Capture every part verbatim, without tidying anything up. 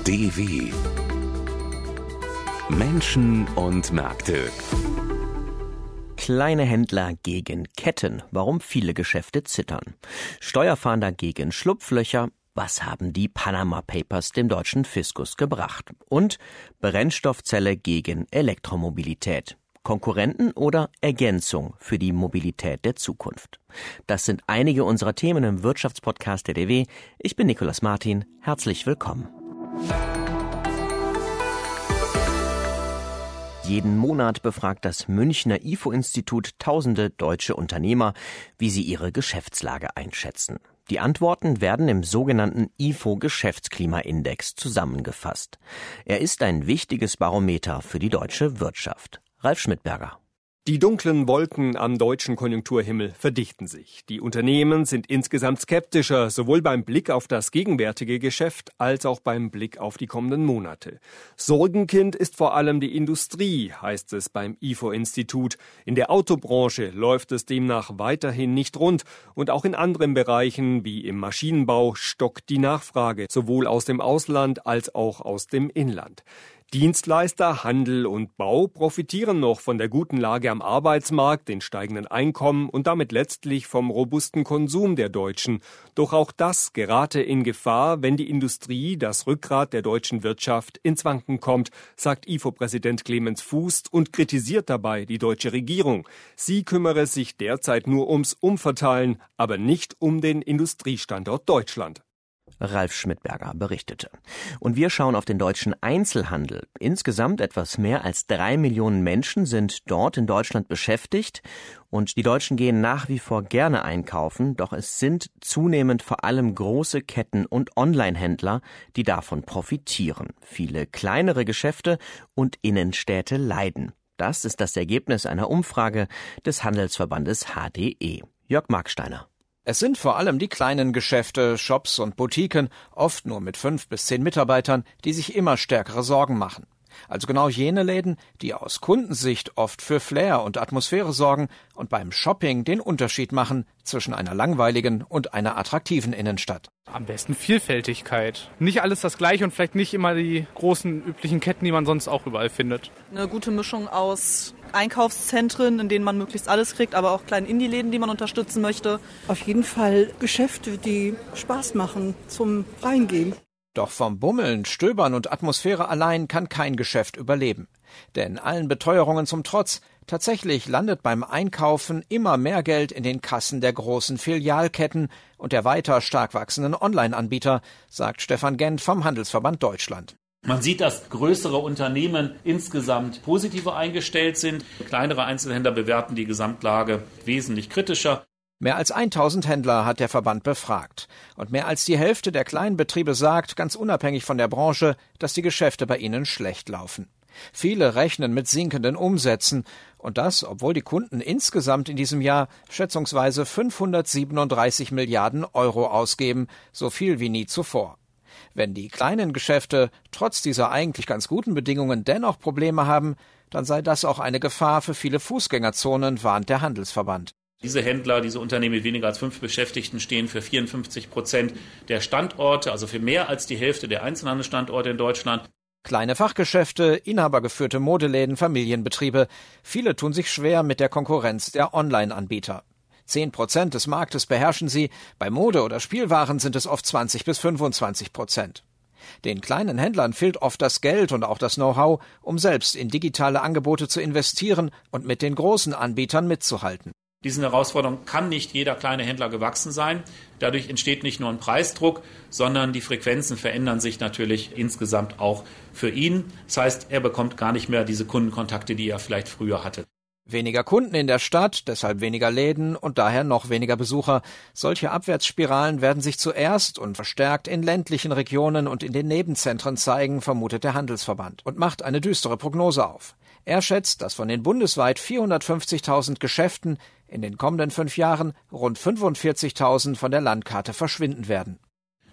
D W Menschen und Märkte. Kleine Händler gegen Ketten, warum viele Geschäfte zittern. Steuerfahnder gegen Schlupflöcher, was haben die Panama Papers dem deutschen Fiskus gebracht? Und Brennstoffzelle gegen Elektromobilität. Konkurrenten oder Ergänzung für die Mobilität der Zukunft? Das sind einige unserer Themen im Wirtschaftspodcast der D W. Ich bin Nikolaus Martin. Herzlich willkommen. Jeden Monat befragt das Münchner I F O-Institut tausende deutsche Unternehmer, wie sie ihre Geschäftslage einschätzen. Die Antworten werden im sogenannten I F O-Geschäftsklimaindex zusammengefasst. Er ist ein wichtiges Barometer für die deutsche Wirtschaft. Ralf Schmidberger. Die dunklen Wolken am deutschen Konjunkturhimmel verdichten sich. Die Unternehmen sind insgesamt skeptischer, sowohl beim Blick auf das gegenwärtige Geschäft als auch beim Blick auf die kommenden Monate. Sorgenkind ist vor allem die Industrie, heißt es beim I F O-Institut. In der Autobranche läuft es demnach weiterhin nicht rund und auch in anderen Bereichen wie im Maschinenbau stockt die Nachfrage, sowohl aus dem Ausland als auch aus dem Inland. Dienstleister, Handel und Bau profitieren noch von der guten Lage am Arbeitsmarkt, den steigenden Einkommen und damit letztlich vom robusten Konsum der Deutschen. Doch auch das gerate in Gefahr, wenn die Industrie, das Rückgrat der deutschen Wirtschaft, ins Wanken kommt, sagt I F O-Präsident Clemens Fuß und kritisiert dabei die deutsche Regierung. Sie kümmere sich derzeit nur ums Umverteilen, aber nicht um den Industriestandort Deutschland. Ralf Schmidberger berichtete. Und wir schauen auf den deutschen Einzelhandel. Insgesamt etwas mehr als drei Millionen Menschen sind dort in Deutschland beschäftigt. Und die Deutschen gehen nach wie vor gerne einkaufen. Doch es sind zunehmend vor allem große Ketten und Online-Händler, die davon profitieren. Viele kleinere Geschäfte und Innenstädte leiden. Das ist das Ergebnis einer Umfrage des Handelsverbandes H D E. Jörg Marksteiner. Es sind vor allem die kleinen Geschäfte, Shops und Boutiquen, oft nur mit fünf bis zehn Mitarbeitern, die sich immer stärkere Sorgen machen. Also genau jene Läden, die aus Kundensicht oft für Flair und Atmosphäre sorgen und beim Shopping den Unterschied machen zwischen einer langweiligen und einer attraktiven Innenstadt. Am besten Vielfältigkeit. Nicht alles das Gleiche und vielleicht nicht immer die großen üblichen Ketten, die man sonst auch überall findet. Eine gute Mischung aus Einkaufszentren, in denen man möglichst alles kriegt, aber auch kleinen Indie-Läden, die man unterstützen möchte. Auf jeden Fall Geschäfte, die Spaß machen zum Reingehen. Doch vom Bummeln, Stöbern und Atmosphäre allein kann kein Geschäft überleben. Denn allen Beteuerungen zum Trotz, tatsächlich landet beim Einkaufen immer mehr Geld in den Kassen der großen Filialketten und der weiter stark wachsenden Online-Anbieter, sagt Stefan Gent vom Handelsverband Deutschland. Man sieht, dass größere Unternehmen insgesamt positiver eingestellt sind. Kleinere Einzelhändler bewerten die Gesamtlage wesentlich kritischer. Mehr als tausend Händler hat der Verband befragt. Und mehr als die Hälfte der kleinen Betriebe sagt, ganz unabhängig von der Branche, dass die Geschäfte bei ihnen schlecht laufen. Viele rechnen mit sinkenden Umsätzen. Und das, obwohl die Kunden insgesamt in diesem Jahr schätzungsweise fünfhundertsiebenunddreißig Milliarden Euro ausgeben, so viel wie nie zuvor. Wenn die kleinen Geschäfte trotz dieser eigentlich ganz guten Bedingungen dennoch Probleme haben, dann sei das auch eine Gefahr für viele Fußgängerzonen, warnt der Handelsverband. Diese Händler, diese Unternehmen mit weniger als fünf Beschäftigten stehen für vierundfünfzig Prozent der Standorte, also für mehr als die Hälfte der Einzelhandelsstandorte in Deutschland. Kleine Fachgeschäfte, inhabergeführte Modeläden, Familienbetriebe. Viele tun sich schwer mit der Konkurrenz der Online-Anbieter. Zehn Prozent des Marktes beherrschen sie, bei Mode- oder Spielwaren sind es oft zwanzig bis fünfundzwanzig Prozent. Den kleinen Händlern fehlt oft das Geld und auch das Know-how, um selbst in digitale Angebote zu investieren und mit den großen Anbietern mitzuhalten. Diesen Herausforderungen kann nicht jeder kleine Händler gewachsen sein. Dadurch entsteht nicht nur ein Preisdruck, sondern die Frequenzen verändern sich natürlich insgesamt auch für ihn. Das heißt, er bekommt gar nicht mehr diese Kundenkontakte, die er vielleicht früher hatte. Weniger Kunden in der Stadt, deshalb weniger Läden und daher noch weniger Besucher. Solche Abwärtsspiralen werden sich zuerst und verstärkt in ländlichen Regionen und in den Nebenzentren zeigen, vermutet der Handelsverband und macht eine düstere Prognose auf. Er schätzt, dass von den bundesweit vierhundertfünfzigtausend Geschäften in den kommenden fünf Jahren rund fünfundvierzigtausend von der Landkarte verschwinden werden.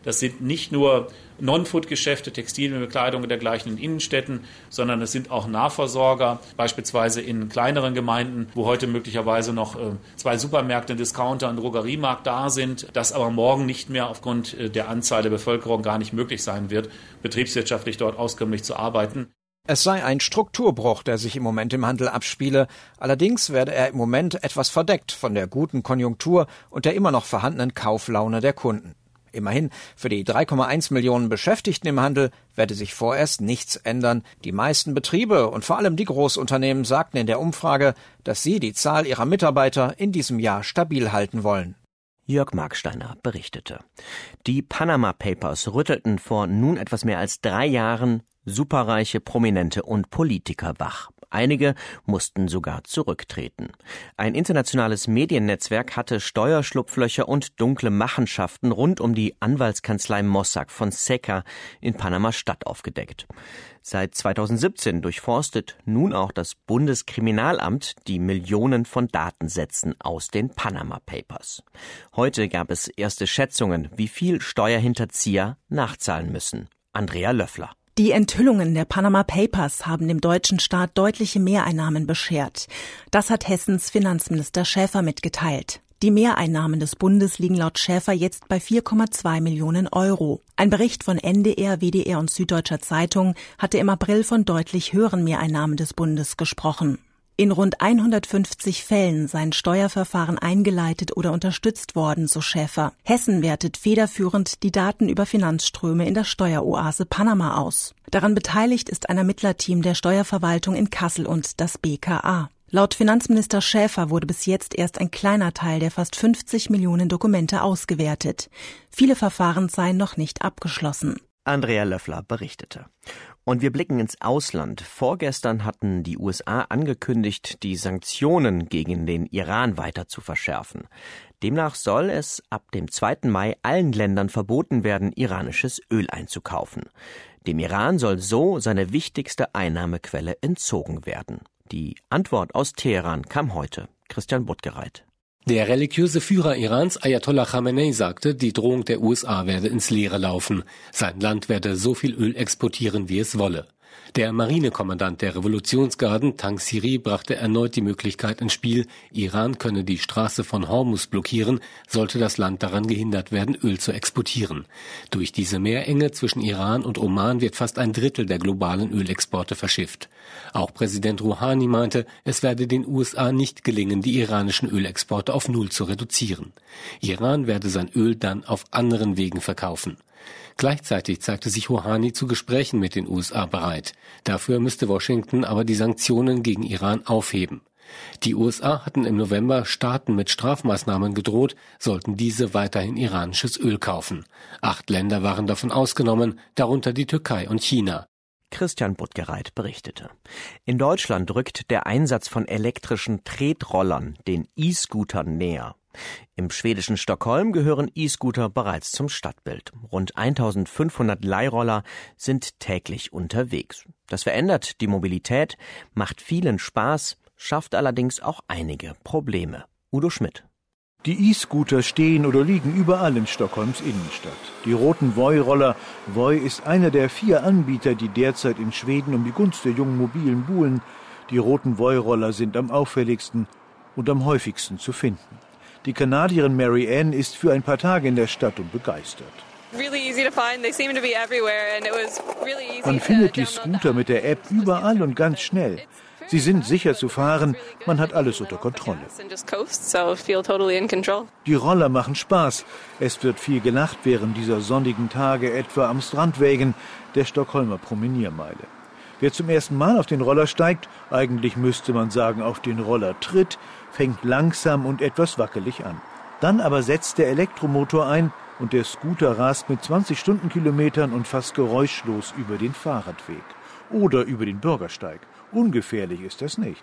Das sind nicht nur Non-Food-Geschäfte, Textilien, Bekleidung und dergleichen in Innenstädten, sondern es sind auch Nahversorger, beispielsweise in kleineren Gemeinden, wo heute möglicherweise noch äh, zwei Supermärkte, ein Discounter, ein Drogeriemarkt da sind, das aber morgen nicht mehr aufgrund äh, der Anzahl der Bevölkerung gar nicht möglich sein wird, betriebswirtschaftlich dort auskömmlich zu arbeiten. Es sei ein Strukturbruch, der sich im Moment im Handel abspiele. Allerdings werde er im Moment etwas verdeckt von der guten Konjunktur und der immer noch vorhandenen Kauflaune der Kunden. Immerhin, für die drei Komma eins Millionen Beschäftigten im Handel werde sich vorerst nichts ändern. Die meisten Betriebe und vor allem die Großunternehmen sagten in der Umfrage, dass sie die Zahl ihrer Mitarbeiter in diesem Jahr stabil halten wollen. Jörg Marksteiner berichtete. Die Panama Papers rüttelten vor nun etwas mehr als drei Jahren superreiche Prominente und Politiker wach. Einige mussten sogar zurücktreten. Ein internationales Mediennetzwerk hatte Steuerschlupflöcher und dunkle Machenschaften rund um die Anwaltskanzlei Mossack Fonseca in Panama-Stadt aufgedeckt. Seit zweitausendsiebzehn durchforstet nun auch das Bundeskriminalamt die Millionen von Datensätzen aus den Panama Papers. Heute gab es erste Schätzungen, wie viel Steuerhinterzieher nachzahlen müssen. Andrea Löffler. Die Enthüllungen der Panama Papers haben dem deutschen Staat deutliche Mehreinnahmen beschert. Das hat Hessens Finanzminister Schäfer mitgeteilt. Die Mehreinnahmen des Bundes liegen laut Schäfer jetzt bei vier Komma zwei Millionen Euro. Ein Bericht von N D R, W D R und Süddeutscher Zeitung hatte im April von deutlich höheren Mehreinnahmen des Bundes gesprochen. In rund hundertfünfzig Fällen seien Steuerverfahren eingeleitet oder unterstützt worden, so Schäfer. Hessen wertet federführend die Daten über Finanzströme in der Steueroase Panama aus. Daran beteiligt ist ein Ermittlerteam der Steuerverwaltung in Kassel und das B K A. Laut Finanzminister Schäfer wurde bis jetzt erst ein kleiner Teil der fast fünfzig Millionen Dokumente ausgewertet. Viele Verfahren seien noch nicht abgeschlossen. Andrea Löffler berichtete. Und wir blicken ins Ausland. Vorgestern hatten die U S A angekündigt, die Sanktionen gegen den Iran weiter zu verschärfen. Demnach soll es ab dem zweiten Mai allen Ländern verboten werden, iranisches Öl einzukaufen. Dem Iran soll so seine wichtigste Einnahmequelle entzogen werden. Die Antwort aus Teheran kam heute. Christian Buttgereit. Der religiöse Führer Irans, Ayatollah Khamenei, sagte, die Drohung der U S A werde ins Leere laufen. Sein Land werde so viel Öl exportieren, wie es wolle. Der Marinekommandant der Revolutionsgarden, Tangsiri, brachte erneut die Möglichkeit ins Spiel, Iran könne die Straße von Hormuz blockieren, sollte das Land daran gehindert werden, Öl zu exportieren. Durch diese Meerenge zwischen Iran und Oman wird fast ein Drittel der globalen Ölexporte verschifft. Auch Präsident Rouhani meinte, es werde den U S A nicht gelingen, die iranischen Ölexporte auf Null zu reduzieren. Iran werde sein Öl dann auf anderen Wegen verkaufen. Gleichzeitig zeigte sich Rouhani zu Gesprächen mit den U S A bereit. Dafür müsste Washington aber die Sanktionen gegen Iran aufheben. Die U S A hatten im November Staaten mit Strafmaßnahmen gedroht, sollten diese weiterhin iranisches Öl kaufen. Acht Länder waren davon ausgenommen, darunter die Türkei und China. Christian Buttgereit berichtete. In Deutschland rückt der Einsatz von elektrischen Tretrollern den E-Scootern näher. Im schwedischen Stockholm gehören E-Scooter bereits zum Stadtbild. Rund eintausendfünfhundert Leihroller sind täglich unterwegs. Das verändert die Mobilität, macht vielen Spaß, schafft allerdings auch einige Probleme. Udo Schmidt. Die E-Scooter stehen oder liegen überall in Stockholms Innenstadt. Die roten Voi-Roller. Voi ist einer der vier Anbieter, die derzeit in Schweden um die Gunst der jungen Mobilen buhlen. Die roten Voi-Roller sind am auffälligsten und am häufigsten zu finden. Die Kanadierin Mary Ann ist für ein paar Tage in der Stadt und begeistert. Man findet die Scooter mit der App überall und ganz schnell. Sie sind sicher zu fahren, man hat alles unter Kontrolle. Die Roller machen Spaß. Es wird viel gelacht während dieser sonnigen Tage, etwa am Strandwegen der Stockholmer Promeniermeile. Wer zum ersten Mal auf den Roller steigt, eigentlich müsste man sagen auf den Roller tritt, fängt langsam und etwas wackelig an. Dann aber setzt der Elektromotor ein und der Scooter rast mit zwanzig Stundenkilometern und fast geräuschlos über den Fahrradweg oder über den Bürgersteig. Ungefährlich ist das nicht.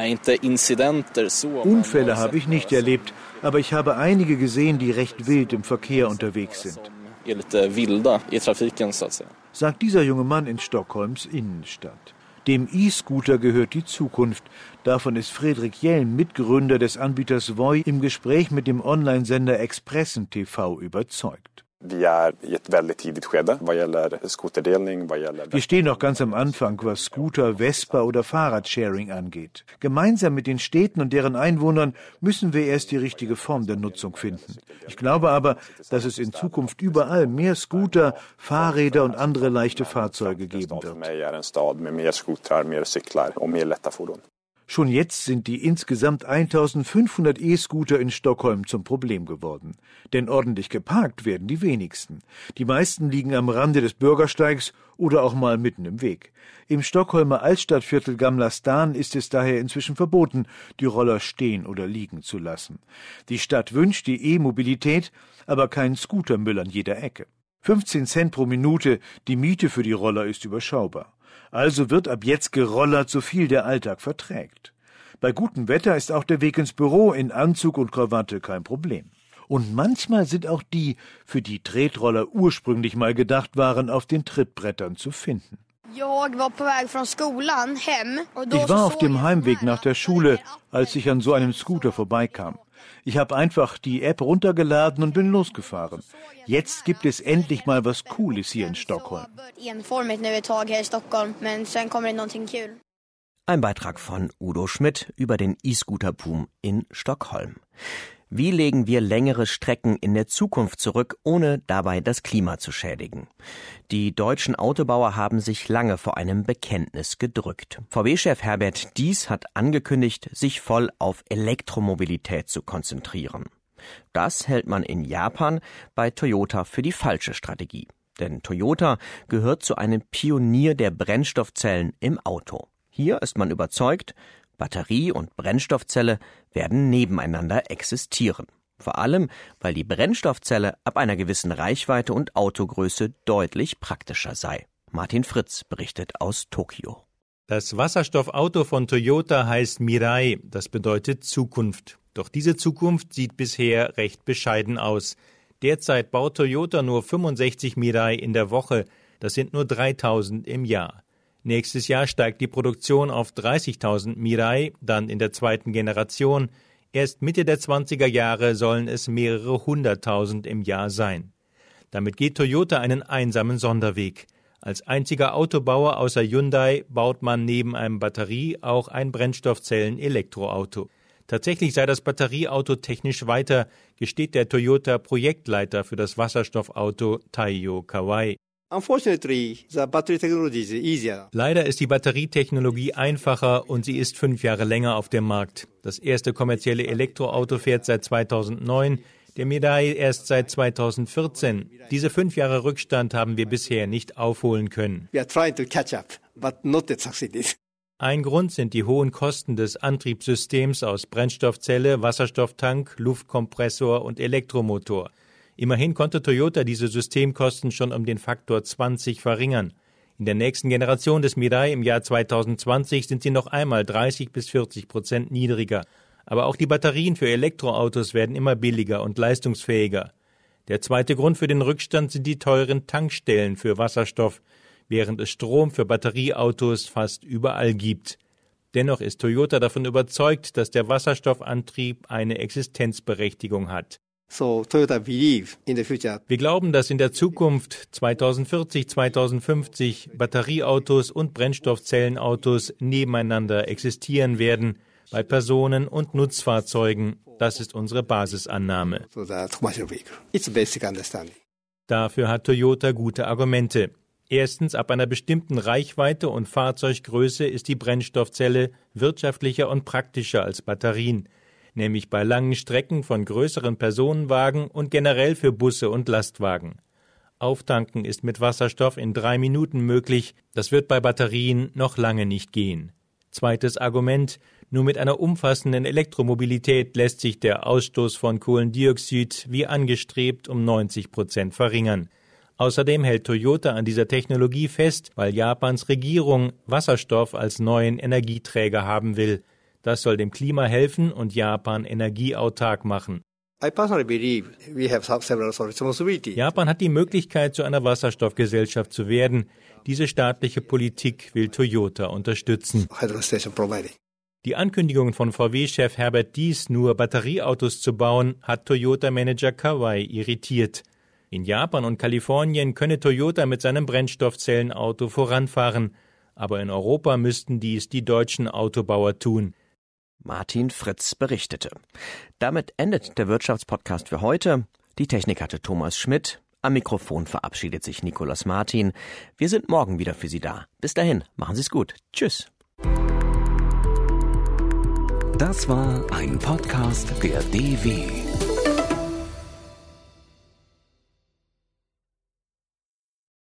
Unfälle habe ich nicht erlebt, aber ich habe einige gesehen, die recht wild im Verkehr unterwegs sind, sagt dieser junge Mann in Stockholms Innenstadt. Dem E-Scooter gehört die Zukunft. Davon ist Fredrik Hjelm, Mitgründer des Anbieters Voi, im Gespräch mit dem Online-Sender Expressen T V überzeugt. Wir stehen noch ganz am Anfang, was Scooter, Vespa oder Fahrradsharing angeht. Gemeinsam mit den Städten und deren Einwohnern müssen wir erst die richtige Form der Nutzung finden. Ich glaube aber, dass es in Zukunft überall mehr Scooter, Fahrräder und andere leichte Fahrzeuge geben wird. Schon jetzt sind die insgesamt eintausendfünfhundert E-Scooter in Stockholm zum Problem geworden. Denn ordentlich geparkt werden die wenigsten. Die meisten liegen am Rande des Bürgersteigs oder auch mal mitten im Weg. Im Stockholmer Altstadtviertel Gamla Stan ist es daher inzwischen verboten, die Roller stehen oder liegen zu lassen. Die Stadt wünscht die E-Mobilität, aber keinen Scootermüll an jeder Ecke. fünfzehn Cent pro Minute, die Miete für die Roller ist überschaubar. Also wird ab jetzt gerollert, so viel der Alltag verträgt. Bei gutem Wetter ist auch der Weg ins Büro in Anzug und Krawatte kein Problem. Und manchmal sind auch die, für die Tretroller ursprünglich mal gedacht waren, auf den Trittbrettern zu finden. Ich war auf dem Heimweg nach der Schule, als ich an so einem Scooter vorbeikam. Ich habe einfach die App runtergeladen und bin losgefahren. Jetzt gibt es endlich mal was Cooles hier in Stockholm. Ein Beitrag von Udo Schmidt über den E-Scooter-Boom in Stockholm. Wie legen wir längere Strecken in der Zukunft zurück, ohne dabei das Klima zu schädigen? Die deutschen Autobauer haben sich lange vor einem Bekenntnis gedrückt. V W-Chef Herbert Diess hat angekündigt, sich voll auf Elektromobilität zu konzentrieren. Das hält man in Japan bei Toyota für die falsche Strategie. Denn Toyota gehört zu einem Pionier der Brennstoffzellen im Auto. Hier ist man überzeugt, Batterie und Brennstoffzelle werden nebeneinander existieren. Vor allem, weil die Brennstoffzelle ab einer gewissen Reichweite und Autogröße deutlich praktischer sei. Martin Fritz berichtet aus Tokio. Das Wasserstoffauto von Toyota heißt Mirai, das bedeutet Zukunft. Doch diese Zukunft sieht bisher recht bescheiden aus. Derzeit baut Toyota nur fünfundsechzig Mirai in der Woche, das sind nur dreitausend im Jahr. Nächstes Jahr steigt die Produktion auf dreißigtausend Mirai, dann in der zweiten Generation. Erst Mitte der zwanziger Jahre sollen es mehrere hunderttausend im Jahr sein. Damit geht Toyota einen einsamen Sonderweg. Als einziger Autobauer außer Hyundai baut man neben einem Batterie auch ein Brennstoffzellen-Elektroauto. Tatsächlich sei das Batterieauto technisch weiter, gesteht der Toyota-Projektleiter für das Wasserstoffauto Taiyo Kawai. Leider ist die Batterietechnologie einfacher und sie ist fünf Jahre länger auf dem Markt. Das erste kommerzielle Elektroauto fährt seit zweitausendneun, der Mirai erst seit zweitausendvierzehn. Diese fünf Jahre Rückstand haben wir bisher nicht aufholen können. Ein Grund sind die hohen Kosten des Antriebssystems aus Brennstoffzelle, Wasserstofftank, Luftkompressor und Elektromotor. Immerhin konnte Toyota diese Systemkosten schon um den Faktor zwanzig verringern. In der nächsten Generation des Mirai im Jahr zweitausendzwanzig sind sie noch einmal dreißig bis vierzig Prozent niedriger. Aber auch die Batterien für Elektroautos werden immer billiger und leistungsfähiger. Der zweite Grund für den Rückstand sind die teuren Tankstellen für Wasserstoff, während es Strom für Batterieautos fast überall gibt. Dennoch ist Toyota davon überzeugt, dass der Wasserstoffantrieb eine Existenzberechtigung hat. So, Toyota believe in the future. Wir glauben, dass in der Zukunft zweitausendvierzig, zweitausendfünfzig Batterieautos und Brennstoffzellenautos nebeneinander existieren werden, bei Personen- und Nutzfahrzeugen. Das ist unsere Basisannahme. So It's basic understanding. Dafür hat Toyota gute Argumente. Erstens, ab einer bestimmten Reichweite und Fahrzeuggröße ist die Brennstoffzelle wirtschaftlicher und praktischer als Batterien, nämlich bei langen Strecken von größeren Personenwagen und generell für Busse und Lastwagen. Auftanken ist mit Wasserstoff in drei Minuten möglich, das wird bei Batterien noch lange nicht gehen. Zweites Argument, nur mit einer umfassenden Elektromobilität lässt sich der Ausstoß von Kohlendioxid wie angestrebt um neunzig Prozent verringern. Außerdem hält Toyota an dieser Technologie fest, weil Japans Regierung Wasserstoff als neuen Energieträger haben will. Das soll dem Klima helfen und Japan energieautark machen. Japan hat die Möglichkeit, zu einer Wasserstoffgesellschaft zu werden. Diese staatliche Politik will Toyota unterstützen. Die Ankündigung von V W-Chef Herbert Diess, nur Batterieautos zu bauen, hat Toyota-Manager Kawai irritiert. In Japan und Kalifornien könne Toyota mit seinem Brennstoffzellenauto voranfahren, aber in Europa müssten dies die deutschen Autobauer tun. Martin Fritz berichtete. Damit endet der Wirtschaftspodcast für heute. Die Technik hatte Thomas Schmidt. Am Mikrofon verabschiedet sich Nikolaus Martin. Wir sind morgen wieder für Sie da. Bis dahin, machen Sie es gut. Tschüss. Das war ein Podcast der D W.